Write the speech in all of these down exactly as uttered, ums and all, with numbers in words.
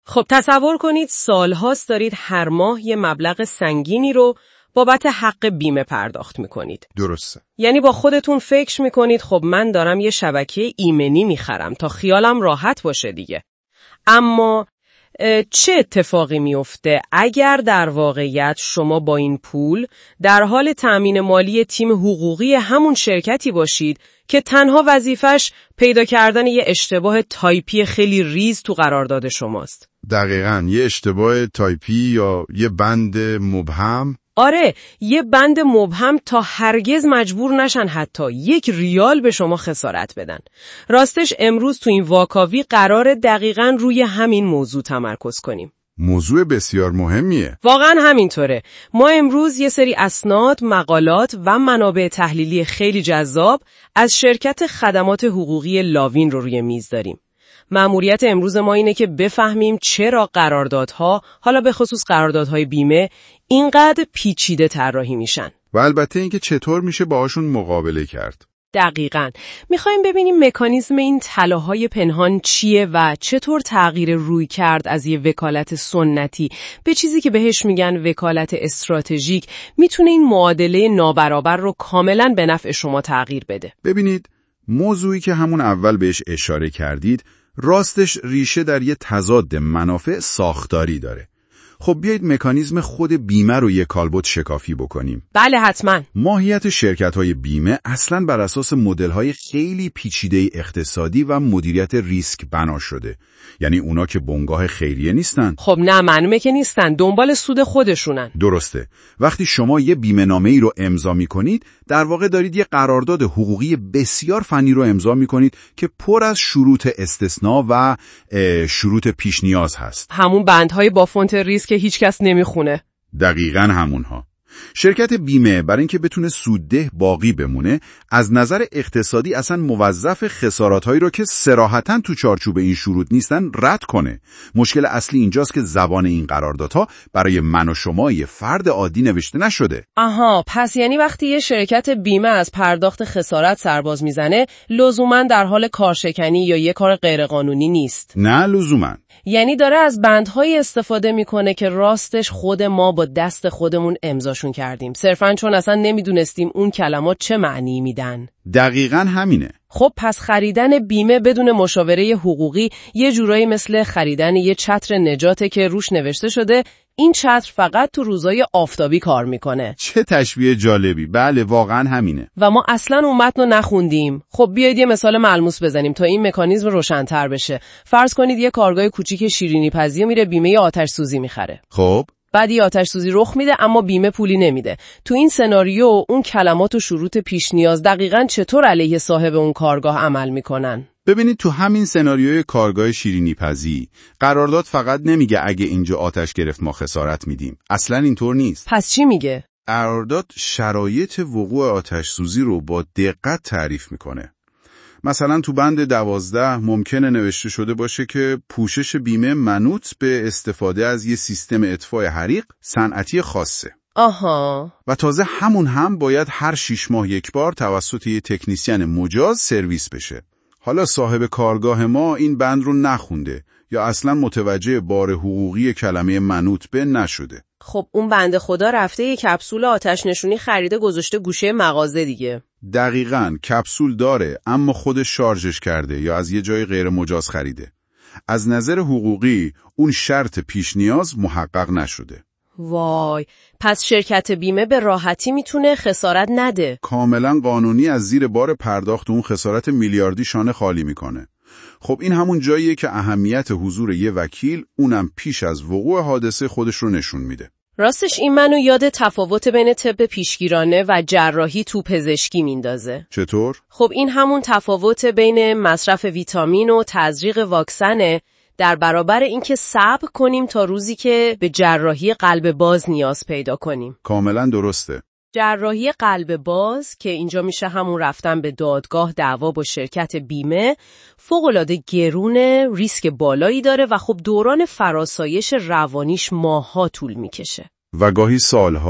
خب تصور کنید سالهاست دارید هر ماه یه مبلغ سنگینی رو بابت حق بیمه پرداخت میکنید. درسته. یعنی با خودتون فکر میکنید خب من دارم یه شبکه ایمنی میخرم تا خیالم راحت باشه دیگه. اما چه اتفاقی میفته اگر در واقعیت شما با این پول در حال تأمین مالی تیم حقوقی همون شرکتی باشید که تنها وظیفش پیدا کردن یه اشتباه تایپی خیلی ریز تو قرارداد شماست؟ دقیقاً یه اشتباه تایپی یا یه بند مبهم. آره، یه بند مبهم تا هرگز مجبور نشن حتی یک ریال به شما خسارت بدن. راستش امروز تو این واکاوی قراره دقیقاً روی همین موضوع تمرکز کنیم. موضوع بسیار مهمیه. واقعاً همینطوره. ما امروز یه سری اسناد، مقالات و منابع تحلیلی خیلی جذاب از شرکت خدمات حقوقی لاوین رو روی میز داریم. مأموریت امروز ما اینه که بفهمیم چرا قراردادها، حالا به خصوص قراردادهای بیمه، اینقدر پیچیده طراحی میشن. و البته اینکه چطور میشه باهاشون مقابله کرد. دقیقاً. میخوایم ببینیم مکانیزم این تلاهای پنهان چیه و چطور تغییر روی کرد از یه وکالت سنتی به چیزی که بهش میگن وکالت استراتژیک میتونه این معادله نابرابر رو کاملاً به نفع شما تغییر بده. ببینید، موضوعی که همون اول بهش اشاره کردید راستش ریشه در یه تضاد منافع ساختاری داره. خب بیایید مکانیزم خود بیمه رو یک کالبد شکافی بکنیم. بله حتما. ماهیت شرکت‌های بیمه اصلاً بر اساس مدل‌های خیلی پیچیده اقتصادی و مدیریت ریسک بنا شده. یعنی اونا که بنگاه خیریه نیستن. خب نه، معلومه که نیستن، دنبال سود خودشونن. درسته. وقتی شما یه بیمه نامه‌ای رو امضا می‌کنید، در واقع دارید یه قرارداد حقوقی بسیار فنی رو امضا می‌کنید که پر از شروط استثناء و شروط پیش نیاز هست. همون بندهای با فونت ریسک که هیچ کس نمیخونه. دقیقاً همونها. شرکت بیمه برای اینکه بتونه سودده باقی بمونه، از نظر اقتصادی اصلا موظف خسارات‌هایی رو که صراحتاً تو چارچوب این شروط نیستن رد کنه. مشکل اصلی اینجاست که زبان این قراردادها برای من و شما یه فرد عادی نوشته نشده. آها، پس یعنی وقتی یه شرکت بیمه از پرداخت خسارت سرباز میزنه، لزوماً در حال کارشکنی یا یه کار غیرقانونی نیست. نه لزوماً. یعنی داره از بندهای استفاده میکنه که راستش خود ما با دست خودمون امضاشون کردیم، صرفاً چون اصلا نمیدونستیم اون کلمات چه معنی میدن. دقیقاً همینه. خب پس خریدن بیمه بدون مشاوره حقوقی یه جورایی مثل خریدن یه چتر نجاته که روش نوشته شده این چتر فقط تو روزای آفتابی کار میکنه. چه تشبیه جالبی. بله واقعاً همینه. و ما اصلاً اون متن رو نخوندیم. خب بیایید یه مثال ملموس بزنیم تا این مکانیزم روشن‌تر بشه. فرض کنید یه کارگاه کوچیک شیرینی پزی میره بیمه آتش سوزی میخره. خب بعد یه آتش سوزی رخ میده اما بیمه پولی نمیده. تو این سناریو اون کلمات و شروط پیش نیاز دقیقاً چطور علیه صاحب اون کارگاه عمل میکنن؟ ببینید تو همین سناریوی کارگاه شیرینی پزی قرارداد فقط نمیگه اگه اینجا آتش گرفت ما خسارت میدیم. اصلاً اینطور نیست. پس چی میگه؟ قرارداد شرایط وقوع آتش سوزی رو با دقت تعریف میکنه. مثلا تو بند دوازده ممکنه نوشته شده باشه که پوشش بیمه منوط به استفاده از یه سیستم اطفاء حریق صنعتی خاصه. آها. و تازه همون هم باید هر شیش ماه یک بار توسط یه تکنیسین مجاز سرویس بشه. حالا صاحب کارگاه ما این بند رو نخونده یا اصلا متوجه بار حقوقی کلمه منوط به نشده. خب اون بنده خدا رفته یه کپسول آتش نشونی خریده گذاشته گوشه مغازه دیگه. دقیقاً کپسول داره اما خودش شارژش کرده یا از یه جای غیر مجاز خریده. از نظر حقوقی اون شرط پیش نیاز محقق نشده. وای، پس شرکت بیمه به راحتی میتونه خسارت نده. کاملا قانونی از زیر بار پرداخت اون خسارت میلیاردی شانه خالی میکنه. خب این همون جاییه که اهمیت حضور یه وکیل اونم پیش از وقوع حادثه خودش رو نشون میده. راستش این منو یاد تفاوت بین طب پیشگیرانه و جراحی تو پزشکی میندازه. چطور؟ خب این همون تفاوت بین مصرف ویتامین و تزریق واکسنه در برابر اینکه صبر کنیم تا روزی که به جراحی قلب باز نیاز پیدا کنیم. کاملا درسته. جراحی قلب باز که اینجا میشه همون رفتن به دادگاه دعوا با شرکت بیمه، فوق‌العاده گرونه، ریسک بالایی داره و خب دوران فراسایش روانیش ماه‌ها طول میکشه. و گاهی سالها.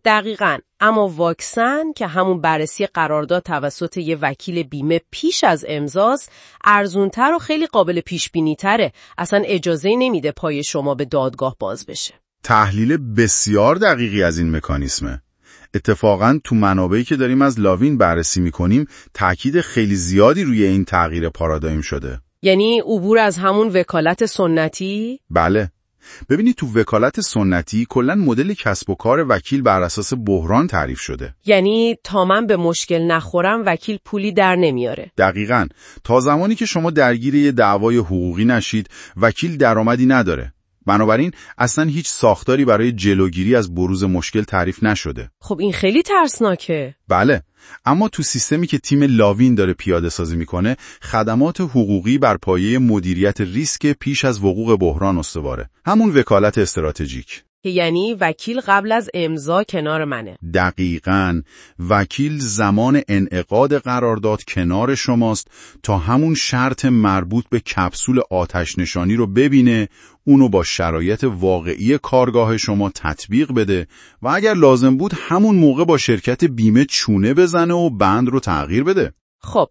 دقیقاً. اما واکسن که همون بررسی قرارداد توسط یه وکیل بیمه پیش از امضاست، ارزونتر و خیلی قابل پیش بینی تره. اصلا اجازه نمیده پای شما به دادگاه باز بشه. تحلیل بسیار دقیقی از این مکانیسمه. اتفاقاً تو منابعی که داریم از لاوین بررسی میکنیم تاکید خیلی زیادی روی این تغییر پارادایم شده. یعنی عبور از همون وکالت سنتی؟ بله. ببینید تو وکالت سنتی کلاً مدل کسب و کار وکیل بر اساس بحران تعریف شده. یعنی تا من به مشکل نخورم وکیل پولی در نمیاره. دقیقاً. تا زمانی که شما درگیر یه دعوای حقوقی نشید وکیل درآمدی نداره. بنابراین اصلا هیچ ساختاری برای جلوگیری از بروز مشکل تعریف نشده. خب این خیلی ترسناکه. بله، اما تو سیستمی که تیم لاوین داره پیاده سازی میکنه خدمات حقوقی بر پایه مدیریت ریسک پیش از وقوع بحران استواره. همون وکالت استراتژیک. یعنی وکیل قبل از امضا کنار منه. دقیقاً. وکیل زمان انعقاد قرارداد کنار شماست تا همون شرط مربوط به کپسول آتش نشانی رو ببینه، اونو با شرایط واقعی کارگاه شما تطبیق بده و اگر لازم بود همون موقع با شرکت بیمه چونه بزنه و بند رو تغییر بده. خب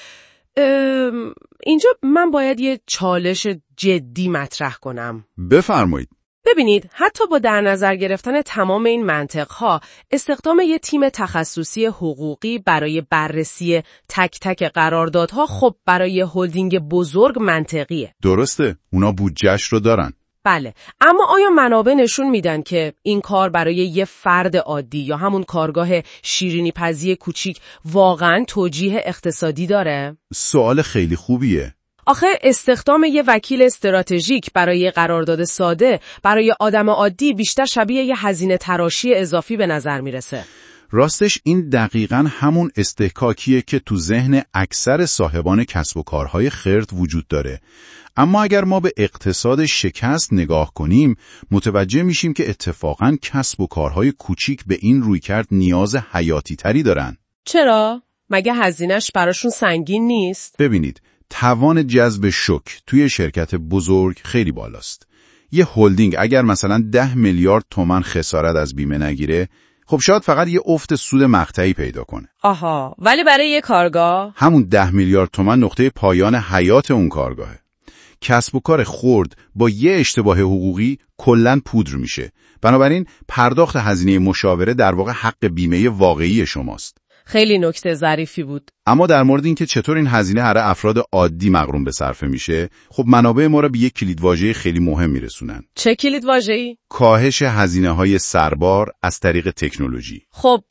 اینجا من باید یه چالش جدی مطرح کنم. بفرمایید. ببینید، حتی با در نظر گرفتن تمام این منطقها، استخدام یه تیم تخصصی حقوقی برای بررسی تک تک قراردادها خب برای یه هلدینگ بزرگ منطقیه. درسته، اونا بودجه‌اش رو دارن. بله، اما آیا منابع نشون میدن که این کار برای یه فرد عادی یا همون کارگاه شیرینی پزی کوچیک واقعاً توجیه اقتصادی داره؟ سوال خیلی خوبیه. آخه استخدام یه وکیل استراتژیک برای قرارداد ساده برای آدم عادی بیشتر شبیه یه هزینه تراشی اضافی به نظر میرسه. راستش این دقیقاً همون استحکاکیه که تو ذهن اکثر صاحبان کسب و کارهای خرد وجود داره. اما اگر ما به اقتصاد شکست نگاه کنیم متوجه میشیم که اتفاقاً کسب و کارهای کوچیک به این رویکرد نیاز حیاتی تری دارن. چرا؟ مگه هزینه‌اش براشون سنگین نیست؟ ببینید، توان جذب شوک توی شرکت بزرگ خیلی بالاست. یه هلدینگ اگر مثلا ده میلیارد تومان خسارت از بیمه نگیره، خب شاید فقط یه افت سود مقطعی پیدا کنه. آها، ولی برای یه کارگاه همون ده میلیارد تومان نقطه پایان حیات اون کارگاهه. کسب و کار خرد با یه اشتباه حقوقی کلاً پودر میشه. بنابراین پرداخت هزینه مشاوره در واقع حق بیمه واقعی شماست. خیلی نکته ظریفی بود. اما در مورد اینکه چطور این هزینه هر افراد عادی مغروم به صرفه میشه، خب منابع ما را به یک کلیدواژه خیلی مهم میرسونن. چه کلیدواژه‌ای؟ کاهش هزینه‌های سربار از طریق تکنولوژی. خب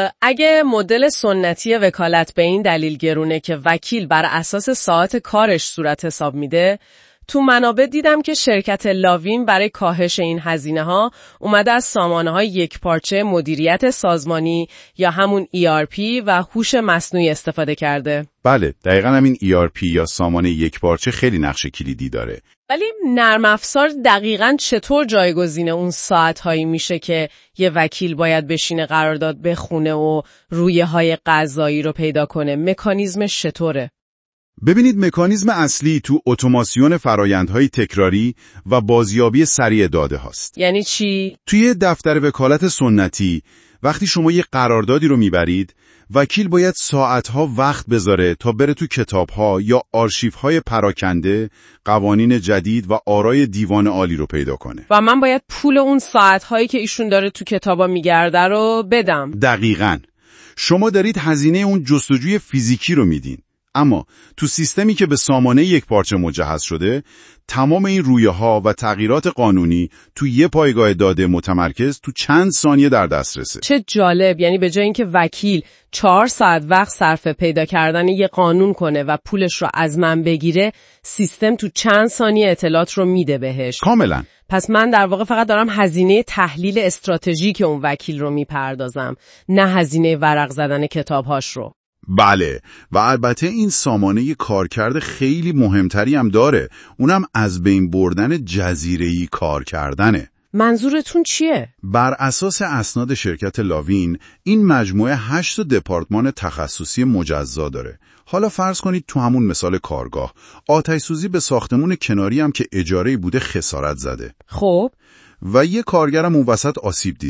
اگه مدل سنتی وکالت به این دلیل گرونه که وکیل بر اساس ساعت کارش صورت حساب میده، تو منابع دیدم که شرکت لاوین برای کاهش این هزینه‌ها اومده از سامانه‌های یکپارچه مدیریت سازمانی یا همون ای آر پی و هوش مصنوعی استفاده کرده. بله، دقیقاً همین ای آر پی یا سامانه یکپارچه خیلی نقش کلیدی داره. ولی نرم افزار دقیقاً چطور جایگزین اون ساعت‌هایی میشه که یه وکیل باید بشینه قرارداد بخونه و رویه‌های قضایی رو پیدا کنه؟ مکانیزمش چطوره؟ ببینید، مکانیزم اصلی تو اتوماسیون فرایندهای تکراری و بازیابی سریع داده هاست. یعنی چی؟ توی دفتر وکالت سنتی وقتی شما یه قراردادی رو میبرید، وکیل باید ساعتها وقت بذاره تا بره تو کتابها یا آرشیوهای پراکنده، قوانین جدید و آرای دیوان عالی رو پیدا کنه. و من باید پول اون ساعتهایی که ایشون داره تو کتابا میگرده رو بدم. دقیقاً. شما دارید هزینه اون جستجوی فیزیکی رو میدین. اما تو سیستمی که به سامانه یک پارچه مجهز شده، تمام این رویه‌ها و تغییرات قانونی تو یه پایگاه داده متمرکز تو چند ثانیه در دسترسه. چه جالب! یعنی به جای اینکه وکیل چهار ساعت وقت صرف پیدا کردن یه قانون کنه و پولش رو از من بگیره، سیستم تو چند ثانیه اطلاعات رو میده بهش. کاملا. پس من در واقع فقط دارم هزینه تحلیل استراتژیک اون وکیل رو میپردازم، نه هزینه ورق زدن کتابهاش رو. بله، و البته این سامانه کارکرد خیلی مهمتری هم داره، اونم از بین بردن جزیره‌ای کار کردنه. منظورتون چیه؟ بر اساس اسناد شرکت لاوین، این مجموعه هشت دپارتمان تخصصی مجزا داره. حالا فرض کنید تو همون مثال کارگاه، آتش سوزی به ساختمون کناری هم که اجاره‌ای بوده خسارت زده. خب و یه کارگرم اون وسط آسیب دیده.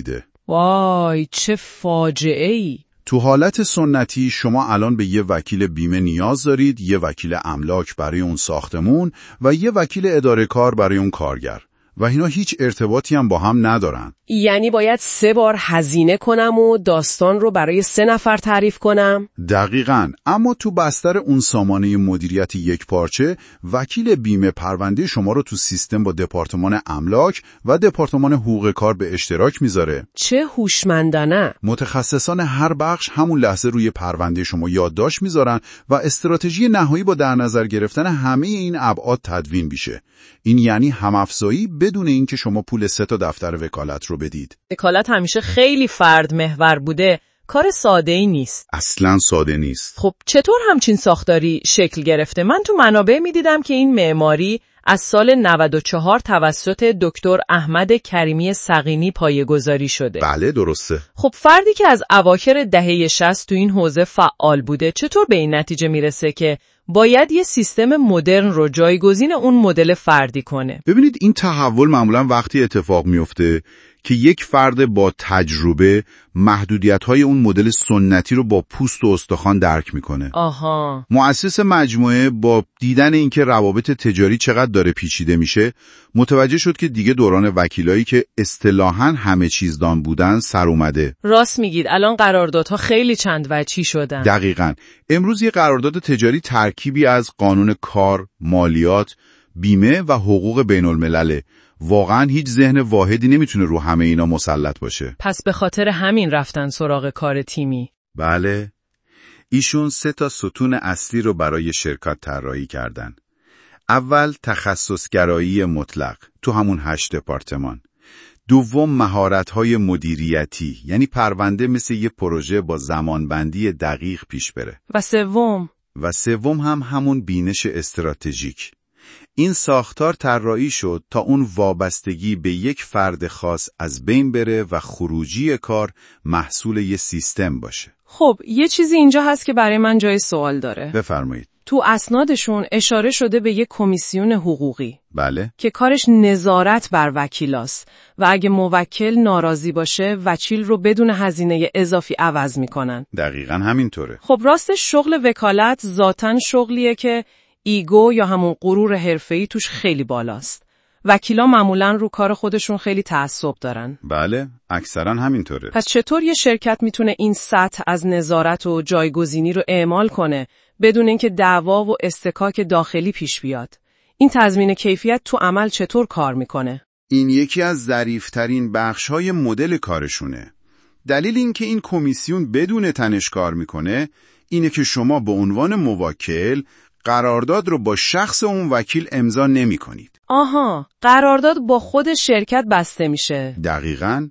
وای چه فاجعه‌ای. تو حالت سنتی شما الان به یه وکیل بیمه نیاز دارید، یه وکیل املاک برای اون ساختمون و یه وکیل اداره کار برای اون کارگر. و اینا هیچ ارتباطی هم با هم ندارن. یعنی باید سه بار هزینه کنم و داستان رو برای سه نفر تعریف کنم؟ دقیقاً. اما تو بستر اون سامانه مدیریت یک پارچه، وکیل بیمه پرونده شما رو تو سیستم با دپارتمان املاک و دپارتمان حقوق کار به اشتراک میذاره. چه هوشمندانه. متخصصان هر بخش همون لحظه روی پرونده شما یادداشت میذارن و استراتژی نهایی با در نظر گرفتن همه این ابعاد تدوین میشه. این یعنی هم‌افزایی بدون اینکه شما پول سه تا دفتر وکالت رو بدید. وکالت همیشه خیلی فرد محور بوده. کار ساده‌ای نیست. اصلاً ساده نیست. خب چطور همچین ساختاری شکل گرفته؟ من تو منابع می‌دیدم که این معماری از سال نود و چهار توسط دکتر احمد کریمی سقینی پایه‌گذاری شده. بله درسته. خب فردی که از اواخر دهه شصت تو این حوزه فعال بوده چطور به این نتیجه میرسه که باید یه سیستم مدرن رو جایگزین اون مدل فردی کنه؟ ببینید این تحول معمولاً وقتی اتفاق میفته که یک فرد با تجربه محدودیت‌های اون مدل سنتی رو با پوست و استخوان درک میکنه. آها. مؤسس مجموعه با دیدن اینکه روابط تجاری چقدر داره پیچیده میشه، متوجه شد که دیگه دوران وکیلایی که اصطلاحاً همه چیزدان بودن سر اومده. راست میگید، الان قراردادها خیلی چند وجهی شدن. دقیقاً. امروز یه قرارداد تجاری ترکیبی از قانون کار، مالیات، بیمه و حقوق بین الملله. واقعاً هیچ ذهن واحدی نمیتونه رو همه اینا مسلط باشه. پس به خاطر همین رفتن سراغ کار تیمی. بله. ایشون سه تا ستون اصلی رو برای شرکت طراحی کردن. اول تخصصگرایی مطلق تو همون هشت دپارتمان. دوم مهارت‌های مدیریتی، یعنی پرونده مثل یه پروژه با زمانبندی دقیق پیش بره. و سوم و سوم هم همون بینش استراتژیک. این ساختار طراحی شد تا اون وابستگی به یک فرد خاص از بین بره و خروجی کار محصول یه سیستم باشه. خب یه چیزی اینجا هست که برای من جای سوال داره. بفرمایید. تو اسنادشون اشاره شده به یک کمیسیون حقوقی. بله. که کارش نظارت بر وکیلاست و اگه موکل ناراضی باشه وکیل رو بدون هزینه اضافی عوض میکنن. دقیقاً همینطوره. خب راستش شغل وکالت ذاتاً شغلیه که ایگو یا همون غرور حرفه‌ای توش خیلی بالاست. وکیلا معمولاً رو کار خودشون خیلی تعصب دارن. بله، اکثراً همینطوره. پس چطور یه شرکت میتونه این سطح از نظارت و جایگزینی رو اعمال کنه بدون اینکه دعوا و استکاک داخلی پیش بیاد؟ این تضمین کیفیت تو عمل چطور کار میکنه؟ این یکی از ظریف‌ترین بخش‌های مدل کارشونه. دلیل این که این کمیسیون بدون تنش کار میکنه اینه که شما به عنوان موکل قرارداد رو با شخص اون وکیل امضا نمی کنید. آها، قرارداد با خود شرکت بسته میشه. دقیقاً.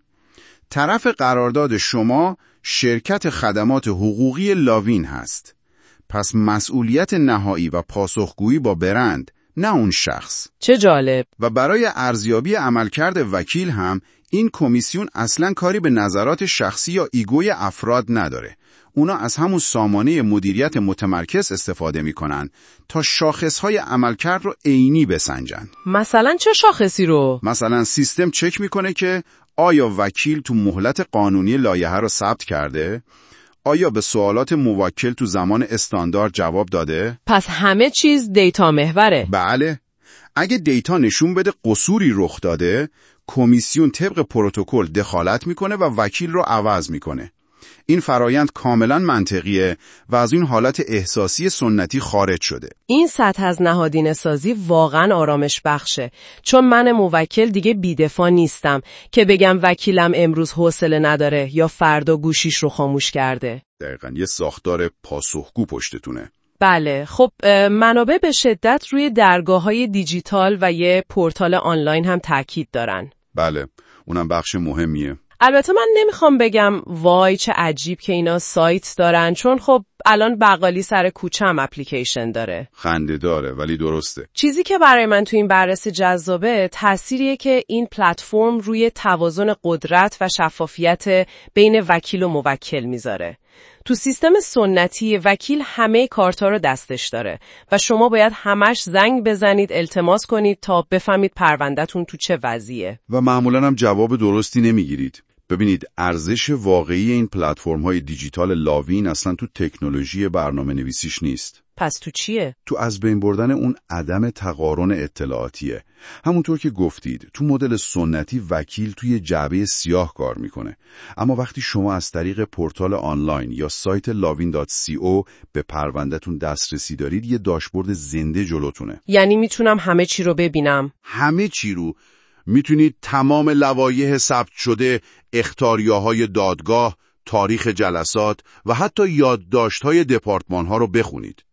طرف قرارداد شما شرکت خدمات حقوقی لاوین هست. پس مسئولیت نهایی و پاسخگویی با برند، نه اون شخص. چه جالب. و برای ارزیابی عملکرد وکیل هم این کمیسیون اصلاً کاری به نظرات شخصی یا ایگوی افراد نداره. اونا از همون سامانه مدیریت متمرکز استفاده میکنن تا شاخصهای عملکرد رو عینی بسنجن. مثلا چه شاخصی رو؟ مثلا سیستم چک میکنه که آیا وکیل تو مهلت قانونی لایحه رو ثبت کرده؟ آیا به سوالات موکل تو زمان استاندارد جواب داده؟ پس همه چیز دیتا محوره. بله. اگه دیتا نشون بده قصوری رخ داده، کمیسیون طبق پروتکل دخالت میکنه و وکیل رو عوض میکنه. این فرایند کاملا منطقیه و از این حالت احساسی سنتی خارج شده. این سطح از نهادینه سازی واقعا آرامش بخشه، چون من موکل دیگه بی‌دفاع نیستم که بگم وکیلم امروز حوصله نداره یا فردا گوشیش رو خاموش کرده. دقیقاً یه ساختار پاسخگو پشتتونه. بله، خب منابع به شدت روی درگاه‌های دیجیتال و یه پورتال آنلاین هم تاکید دارن. بله، اونم بخش مهمیه. البته من نمیخوام بگم وای چه عجیب که اینا سایت دارن، چون خب الان بقالی سر کوچه هم اپلیکیشن داره. خنده داره ولی درسته. چیزی که برای من تو این بررسی جذابه تأثیریه که این پلتفرم روی توازن قدرت و شفافیت بین وکیل و موکل میذاره. تو سیستم سنتی وکیل همه کارتا رو دستش داره و شما باید همش زنگ بزنید التماس کنید تا بفهمید پرونده‌تون تو چه وضعیه. و معمولاً هم جواب درستی نمیگیرید. ببینید ارزش واقعی این پلتفرم‌های دیجیتال لاوین اصلا تو تکنولوژی برنامه نویسیش نیست. پس تو چیه؟ تو از بین بردن اون عدم تقارن اطلاعاتیه. همونطور که گفتید تو مدل سنتی وکیل توی جعبه سیاه کار میکنه، اما وقتی شما از طریق پورتال آنلاین یا سایت لاوین دات سی او به پروندهتون دسترسی دارید، یه داشبورد زنده جلوتونه. یعنی میتونم همه چی رو ببینم؟ همه چی رو. میتونید تمام لوایح ثبت شده، اختاریه‌های دادگاه، تاریخ جلسات و حتی یادداشت‌های دپارتمان‌ها رو بخونید.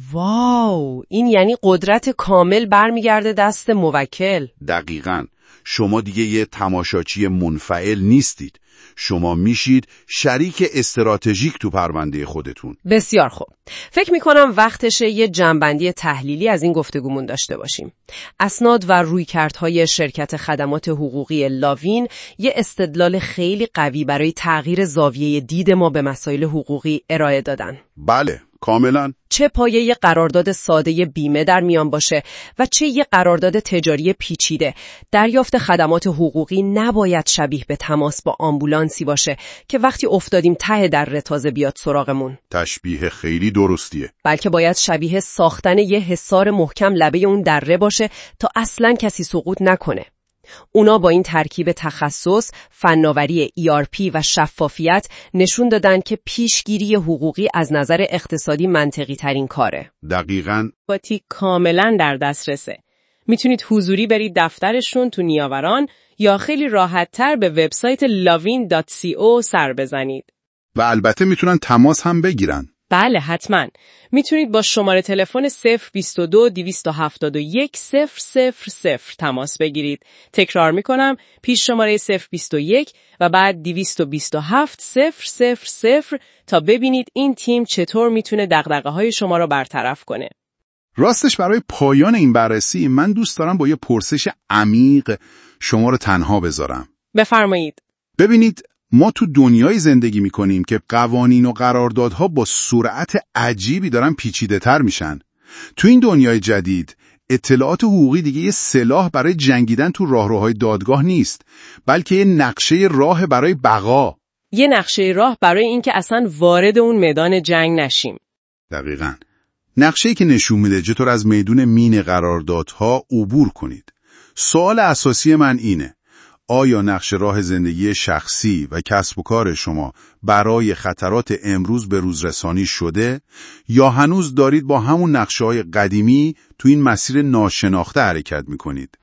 واو، این یعنی قدرت کامل برمیگرده دست موکل. دقیقاً. شما دیگه یه تماشاچی منفعل نیستید. شما میشید شریک استراتژیک تو پرونده خودتون. بسیار خوب. فکر میکنم وقتشه یه جنبندی تحلیلی از این گفتگومون داشته باشیم. اسناد و رویکردهای شرکت خدمات حقوقی لاوین یه استدلال خیلی قوی برای تغییر زاویه دید ما به مسائل حقوقی ارائه دادن. بله، کاملا. چه پایه یه قرارداد ساده بیمه در میان باشه و چه یه قرارداد تجاری پیچیده، دریافت خدمات حقوقی نباید شبیه به تماس با آمبولانسی باشه که وقتی افتادیم ته در تازه بیاد سراغمون. تشبیه خیلی درستیه. بلکه باید شبیه ساختن یه حصار محکم لبه اون دره باشه تا اصلاً کسی سقوط نکنه. اونا با این ترکیب تخصص، فناوری ای آر پی و شفافیت نشون دادن که پیشگیری حقوقی از نظر اقتصادی منطقی ترین کاره. دقیقاً. باتی کاملاً در دسترسه. میتونید حضوری برید دفترشون تو نیاوران یا خیلی راحت‌تر به وبسایت لاوین دات سی او سر بزنید. و البته میتونن تماس هم بگیرن. بله حتما. میتونید با شماره تلفن صفر بیست و دو دویست و هفتاد و یک صفر صفر صفر تماس بگیرید. تکرار میکنم، پیش شماره صفر بیست و یک و بعد دویست و بیست و هفت صفر صفر صفر تا ببینید این تیم چطور میتونه دغدغه‌های شما رو برطرف کنه. راستش برای پایان این بررسی من دوست دارم با یه پرسش عمیق شما رو تنها بذارم. بفرمایید. ببینید، ما تو دنیای زندگی میکنیم که قوانین و قراردادها با سرعت عجیبی دارن پیچیده تر میشن. تو این دنیای جدید اطلاعات حقوقی دیگه یه سلاح برای جنگیدن تو راهروهای دادگاه نیست، بلکه یه نقشه راه برای بقا. یه نقشه راه برای اینکه اصلا وارد اون میدان جنگ نشیم. دقیقاً. نقشه‌ای که نشون میده چطور از میدون مین قراردادها عبور کنید. سوال اساسی من اینه: آیا نقشه راه زندگی شخصی و کسب و کار شما برای خطرات امروز به روز رسانی شده یا هنوز دارید با همون نقشه‌های قدیمی تو این مسیر ناشناخته حرکت می‌کنید؟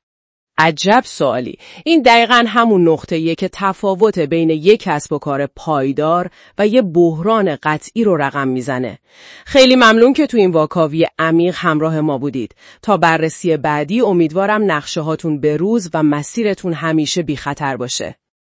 عجب سوالی. این دقیقاً همون نقطه‌ایه که تفاوت بین یک کسب و کار پایدار و یه بحران قطعی رو رقم میزنه. خیلی ممنون که تو این واکاوی عمیق همراه ما بودید. تا بررسی بعدی امیدوارم نقشه هاتون بروز و مسیرتون همیشه بی خطر باشه.